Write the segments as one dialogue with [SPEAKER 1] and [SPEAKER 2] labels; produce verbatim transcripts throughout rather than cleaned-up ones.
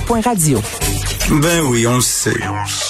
[SPEAKER 1] point radio.
[SPEAKER 2] Ben oui, on le sait.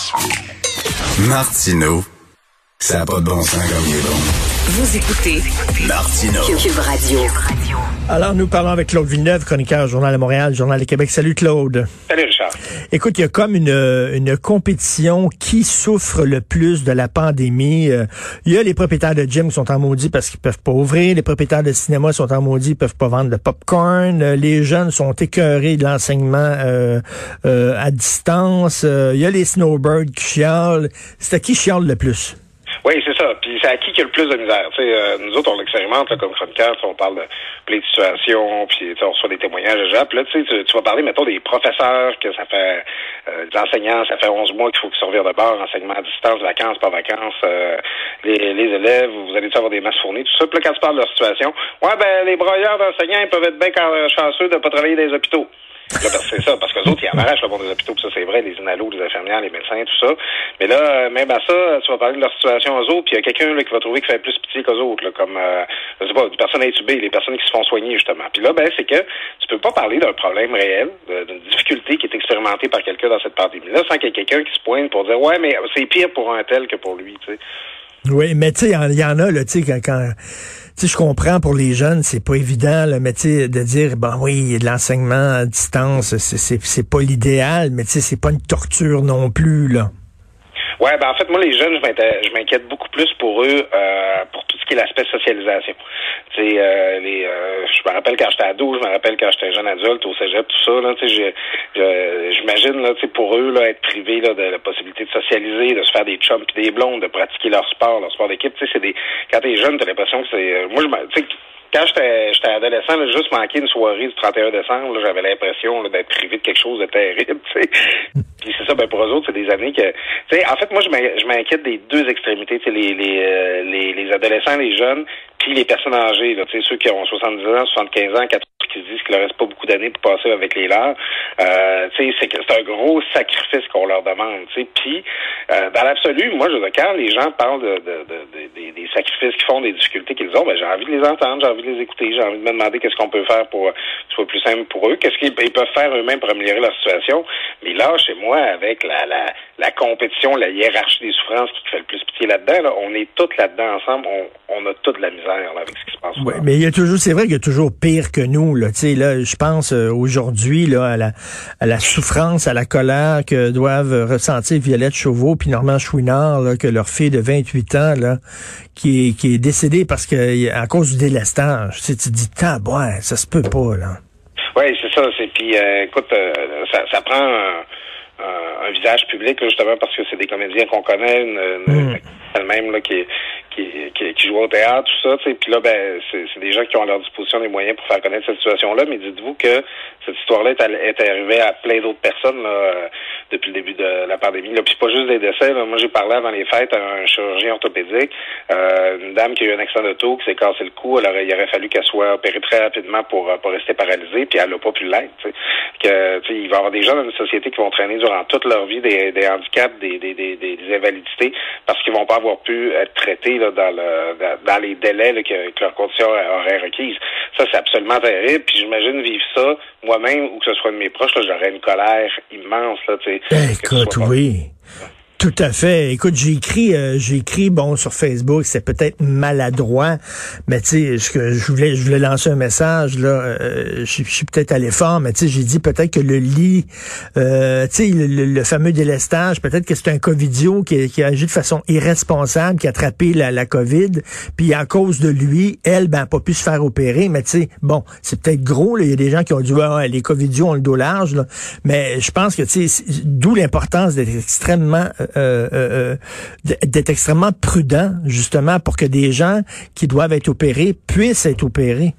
[SPEAKER 2] Martineau, ça n'a pas de bon sens comme il est bon.
[SPEAKER 1] Vous écoutez
[SPEAKER 2] Martineau.
[SPEAKER 1] Cube Radio.
[SPEAKER 3] Alors, nous parlons avec Claude Villeneuve, chroniqueur Journal de Montréal, Journal de Québec. Salut, Claude.
[SPEAKER 4] Salut, Richard.
[SPEAKER 3] Écoute, il y a comme une, une compétition qui souffre le plus de la pandémie. Euh, il y a les propriétaires de gym qui sont en maudit parce qu'ils peuvent pas ouvrir. Les propriétaires de cinéma sont en maudit, ils peuvent pas vendre de popcorn. Euh, les jeunes sont écœurés de l'enseignement euh, euh, à distance. Euh, il y a les snowbirds qui chialent. C'est à qui chiale le plus?
[SPEAKER 4] Oui, c'est ça. Puis c'est à qui qui a le plus de misère. Tu sais, euh, nous autres, on l'expérimente là, comme chroniqueur, on parle de plein de situations, puis on reçoit des témoignages déjà. Puis là, tu sais, tu, tu vas parler, mettons, des professeurs, que ça fait euh, des enseignants, ça fait onze mois qu'il faut qu'ils se revirent de bord, enseignement à distance, vacances, pas vacances, euh, les, les élèves, vous allez avoir des masses fournies, tout ça. Puis là, quand tu parles de leur situation, ouais, ben les broyeurs d'enseignants, ils peuvent être bien chanceux de pas travailler dans les hôpitaux. Là, ben, c'est ça, parce que les autres, ils en arrachent le bon des hôpitaux, puis ça, c'est vrai, les inalos, les infirmières, les médecins, tout ça. Mais là, même à ça, tu vas parler de leur situation aux autres, puis il y a quelqu'un là qui va trouver qu'il fait plus pitié qu'aux autres, là, comme, euh, je sais pas, des personnes intubées, les personnes qui se font soigner, justement. Puis là, ben, c'est que tu peux pas parler d'un problème réel, d'une difficulté qui est expérimentée par quelqu'un dans cette pandémie-là, sans qu'il y ait quelqu'un qui se pointe pour dire, ouais, mais c'est pire pour un tel que pour lui, tu sais.
[SPEAKER 3] Oui, mais tu sais, il y, y en a, là, tu sais, quand... quand... Tu sais, je comprends pour les jeunes, c'est pas évident, là, mais tu sais, de dire, bon oui, il y a de l'enseignement à distance, c'est, c'est, c'est pas l'idéal, mais tu sais, c'est pas une torture non plus, là.
[SPEAKER 4] Ouais, ben en fait, moi, les jeunes, je m'inquiète, je m'inquiète beaucoup plus pour eux, euh, pour tout ce qui est l'aspect socialisation. Tu sais, euh, les, euh, je me rappelle quand j'étais ado, je me rappelle quand j'étais jeune adulte au cégep, tout ça, là, tu sais, je, je, j'imagine, là, tu sais, pour eux, là, être privés, là, de la possibilité de socialiser, de se faire des chums pis des blondes, de pratiquer leur sport, leur sport d'équipe, tu sais, c'est des, quand t'es jeune, t'as l'impression que c'est, moi, je, tu sais, quand j'étais, j'étais adolescent, là, juste manquer une soirée du trente et un décembre, là, j'avais l'impression là, d'être privé de quelque chose de terrible, tu sais. Puis c'est ça, ben pour eux autres, c'est des années que, tu sais, en fait, moi, je m'inquiète des deux extrémités, tu sais, les, les, euh, les, les adolescents, les jeunes, puis les personnes âgées, là, tu sais, ceux qui ont soixante-dix ans, soixante-quinze ans, quatre qui se disent qu'il leur reste pas beaucoup d'années pour passer avec les leurs. Euh, tu sais, c'est, c'est un gros sacrifice qu'on leur demande, tu sais. Puis, euh, dans l'absolu, moi, je veux dire, quand les gens parlent de, de, de, de, des sacrifices qu'ils font, des difficultés qu'ils ont, ben j'ai envie de les entendre, j'ai envie de les écouter, j'ai envie de me demander qu'est-ce qu'on peut faire pour que ce soit plus simple pour eux, qu'est-ce qu'ils ils peuvent faire eux-mêmes pour améliorer leur situation. Mais là, chez moi, avec la, la, la compétition, la hiérarchie des souffrances qui fait le plus pitié là-dedans, là, on est tous là-dedans ensemble, on, on a toute de la misère là, avec ce qui se passe.
[SPEAKER 3] Oui, mais il y a toujours, c'est vrai qu'il y a toujours pire que nous, là. Tu sais, là, je pense euh, aujourd'hui là à la à la souffrance, à la colère que doivent ressentir Violette Chauveau puis Normand Chouinard, là, que leur fille de vingt-huit ans là, qui est qui est décédée parce que à cause du délestage. Tu sais, tu te dis, tabouin, ça se peut pas là.
[SPEAKER 4] Oui, c'est ça. C'est puis euh, écoute, euh, ça, ça prend un, un, un visage public là, justement parce que c'est des comédiens qu'on connaît, une, une, mm. elle-même là qui qui, qui qui joue au théâtre, tout ça, tu sais. Puis là, ben, c'est, c'est des gens qui ont à leur disposition des moyens pour faire connaître cette situation-là. Mais dites-vous que cette histoire-là est, est arrivée à plein d'autres personnes là, euh, depuis le début de la pandémie. Là. Puis pas juste des décès. Là. Moi, j'ai parlé avant les fêtes à un chirurgien orthopédique, euh, une dame qui a eu un accident d'auto, qui s'est cassé le cou. Alors, il aurait fallu qu'elle soit opérée très rapidement pour pour rester paralysée. Puis elle n'a pas pu l'être. Tu sais. Que, tu sais, il va y avoir des gens dans une société qui vont traîner durant toute leur vie des, des handicaps, des, des, des, des invalidités, parce qu'ils vont pas avoir pu être traités là, dans le dans les délais là, que, que leurs conditions auraient requises. Ça, c'est absolument terrible. Puis j'imagine vivre ça moi-même ou que ce soit de mes proches, là, j'aurais une colère immense. Là, tu sais,
[SPEAKER 3] ben, écoute, oui. Tout à fait. Écoute, j'ai écrit, euh, j'ai écrit, bon, sur Facebook, c'est peut-être maladroit, mais tu sais, je, je voulais, je voulais lancer un message là. Euh, je, je suis peut-être allé fort, mais tu sais, j'ai dit peut-être que le lit, euh, tu sais, le, le, le fameux délestage, peut-être que c'est un covidio qui, qui a agi de façon irresponsable, qui a attrapé la, la COVID, puis à cause de lui, elle, ben, a pas pu se faire opérer. Mais tu sais, bon, c'est peut-être gros. Là, il y a des gens qui ont dit, ah, les covidios ont le dos large, là. Mais je pense que tu sais, d'où l'importance d'être extrêmement Euh, euh, d'être extrêmement prudent, justement, pour que des gens qui doivent être opérés puissent être opérés.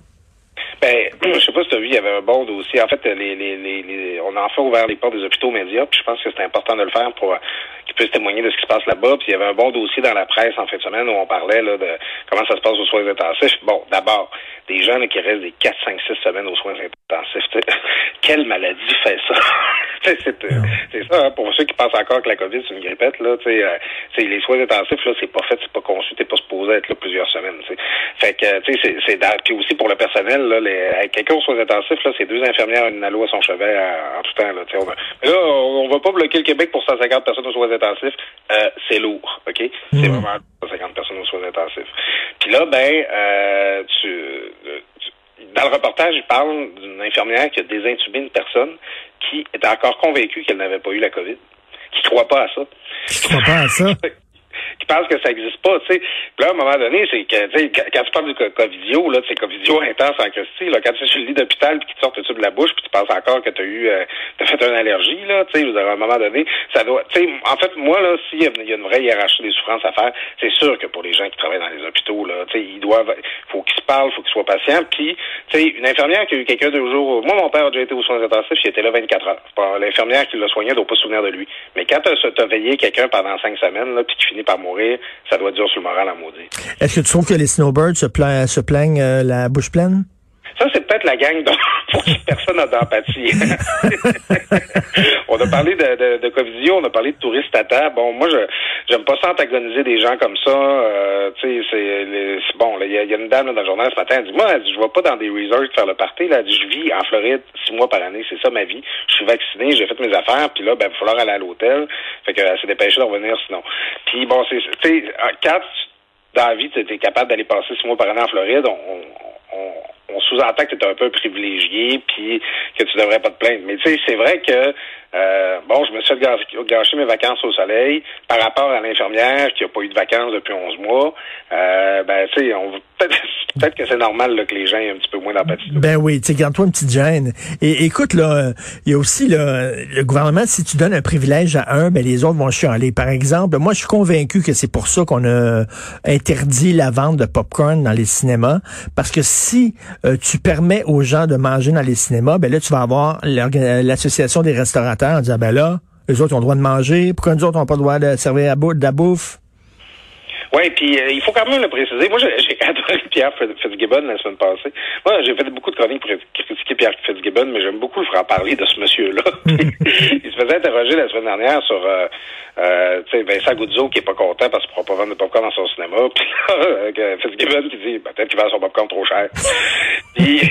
[SPEAKER 4] Ben, je sais pas si tu as vu, il y avait un bon dossier. En fait, les, les, les, les, on a enfin ouvert les portes des hôpitaux médias, puis je pense que c'est important de le faire pour qu'ils puissent témoigner de ce qui se passe là-bas. Puis il y avait un bon dossier dans la presse en fin de semaine où on parlait là, de comment ça se passe aux soins intensifs. Bon, d'abord, des gens là, qui restent des quatre, cinq, six semaines aux soins intensifs. T'sais. Quelle maladie fait ça? c'est, c'est, c'est ça, hein, pour ceux qui pensent encore que la COVID, c'est une grippette, là, tu sais, euh, les soins intensifs, là, c'est pas fait, c'est pas conçu, t'es pas supposé être là plusieurs semaines, tu sais. Fait que, tu sais, c'est, c'est dans, puis aussi pour le personnel, là, les, avec quelqu'un aux soins intensifs, là, c'est deux infirmières, une alo à son chevet à, en tout temps, là, tu sais. On va, là, on, on va pas bloquer le Québec pour cent cinquante personnes aux soins intensifs, euh, c'est lourd, ok? Mmh. C'est vraiment cent cinquante personnes aux soins intensifs. Puis là, ben, euh, tu, tu dans le reportage, il parle d'une infirmière qui a désintubé une personne qui était encore convaincue qu'elle n'avait pas eu la COVID, qui croit pas à ça.
[SPEAKER 3] Qui croit pas à ça?
[SPEAKER 4] Qui pense que ça existe pas, tu sais. Puis là, à un moment donné, c'est que, tu sais, quand tu parles du Covidio, là, c'est Covidio intense en Christie, là, quand tu es sur le lit d'hôpital puis qu'ils te sortent tout de la bouche puis tu penses encore que tu as eu, euh, t'as fait une allergie, là, tu sais, à un moment donné, ça doit, tu sais, en fait, moi, là, s'il y a une vraie hiérarchie des souffrances à faire, c'est sûr que pour les gens qui travaillent dans les hôpitaux, là, tu sais, ils doivent, faut qu'ils se parlent, faut qu'ils soient patients, puis, tu sais, une infirmière qui a eu quelqu'un deux jours, moi, mon père a déjà été aux soins intensifs, il était là vingt-quatre heures. Pas, l'infirmière qui l'a soigné doit pas se souvenir de lui. Mais quand t'as, t'as veillé quelqu'un pendant cinq semaines, là, puis qui finit par mourir, ça doit dur sur le moral à maudit.
[SPEAKER 3] Est-ce que tu trouves que les snowbirds se, pla- se plaignent euh, la bouche pleine?
[SPEAKER 4] Ça, c'est peut-être la gang dont pour qui personne n'a d'empathie. On a parlé de, de, de Covidio, on a parlé de touristes à terre. Bon, moi, je j'aime pas ça antagoniser des gens comme ça. Euh, tu sais, c'est, les, c'est bon. Il y, y a une dame là, dans le journal ce matin, elle dit, moi, elle dit, je vais pas dans des resorts faire le party. Là, elle dit, je vis en Floride six mois par année, c'est ça ma vie. Je suis vacciné, j'ai fait mes affaires, puis là, ben, il va falloir aller à l'hôtel. Fait que elle s'est dépêchée de revenir sinon. Puis bon, c'est, tu sais, quand dans la vie, tu es capable d'aller passer six mois par année en Floride, on, on, on on sous-entend que tu es un peu privilégié puis que tu devrais pas te plaindre. Mais tu sais, c'est vrai que euh, bon, je me suis fait gâcher mes vacances au soleil par rapport à l'infirmière qui a pas eu de vacances depuis onze mois. Euh, ben tu sais, on peut-être, peut-être que c'est normal là, que les gens aient un petit peu moins d'empathie.
[SPEAKER 3] Ben oui, tu sais, garde-toi une petite gêne. Et écoute, là, il y a aussi là, le gouvernement, si tu donnes un privilège à un, ben les autres vont chialer. Par exemple, moi, je suis convaincu que c'est pour ça qu'on a interdit la vente de popcorn dans les cinémas, parce que si euh, tu permets aux gens de manger dans les cinémas, ben là, tu vas avoir l'association des restaurateurs en disant, ben là, les autres ont le droit de manger, pourquoi nous autres, on n'a pas le droit de servir de la bouffe?
[SPEAKER 4] Oui, puis euh, il faut quand même le préciser. Moi, j'ai, j'ai adoré Pierre Fitzgibbon la semaine passée. Moi, j'ai fait beaucoup de chroniques pour critiquer Pierre Fitzgibbon, mais j'aime beaucoup le franc-parler de ce monsieur-là. Il se faisait interroger la semaine dernière sur euh, euh, tu sais, Vincent Goudzo qui est pas content parce qu'il ne pourra pas vendre de popcorn dans son cinéma. Puis là, euh, Fitzgibbon qui dit ben, peut-être qu'il vend son popcorn trop cher. Puis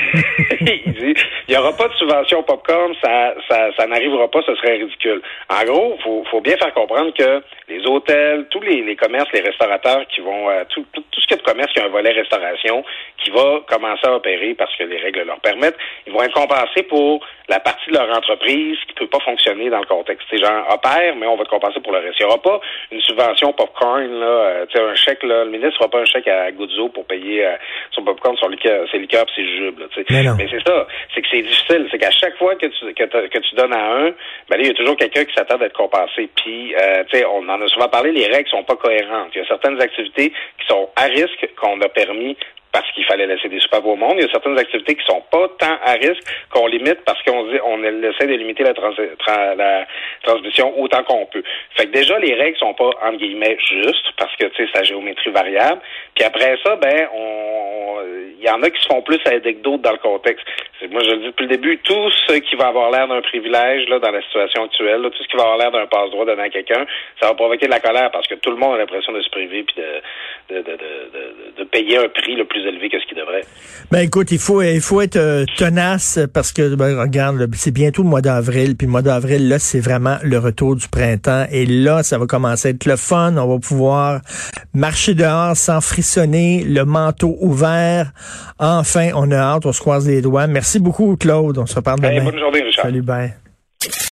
[SPEAKER 4] il dit il n'y aura pas de subvention popcorn, ça, ça, ça n'arrivera pas, ce serait ridicule. En gros, faut, faut bien faire comprendre que les hôtels, tous les, les commerces, les restaurateurs qui vont, euh, tout, tout, tout ce qui est de commerce qui a un volet restauration, qui va commencer à opérer parce que les règles leur permettent, ils vont être compensés pour la partie de leur entreprise qui peut pas fonctionner dans le contexte. C'est genre opère, mais on va te compenser pour le reste. Il n'y aura pas une subvention popcorn, là, euh, tu sais, un chèque, là, le ministre ne fera pas un chèque à Goudzo pour payer euh, son popcorn, son liqueur, ses liqueurs et ses jujubes, là, tu sais. Mais, mais c'est ça, c'est que c'est difficile, c'est qu'à chaque fois que tu que, que tu donnes à un, ben là, il y a toujours quelqu'un qui s'attend d'être compensé. Puis, euh, tu sais, on en a souvent parlé, les règles sont pas cohérentes. Il y a certaines activités qui sont à risque qu'on a permis parce qu'il fallait laisser des soupapes au monde. Il y a certaines activités qui sont pas tant à risque qu'on limite parce qu'on dit on essaie de limiter la, trans, tra, la transmission autant qu'on peut. Fait que déjà, les règles sont pas, entre guillemets, justes parce que, tu sais, c'est la géométrie variable. Puis après ça, ben, on, il y en a qui se font plus aider que d'autres dans le contexte. C'est, moi, je le dis depuis le début, tout ce qui va avoir l'air d'un privilège, là, dans la situation actuelle, là, tout ce qui va avoir l'air d'un passe-droit donné à quelqu'un, ça va provoquer de la colère parce que tout le monde a l'impression de se priver puis de, de, de, de, de, de payer un prix le plus élevé que ce qu'il devrait.
[SPEAKER 3] Ben écoute, il faut il faut être euh, tenace parce que ben, regarde, là, c'est bientôt le mois d'avril, puis le mois d'avril là, c'est vraiment le retour du printemps et là, ça va commencer à être le fun, on va pouvoir marcher dehors sans frissonner, le manteau ouvert. Enfin, on a hâte, on se croise les doigts. Merci beaucoup Claude, on se reparle demain.
[SPEAKER 4] Hey, bonne journée Richard.
[SPEAKER 3] Salut, bye.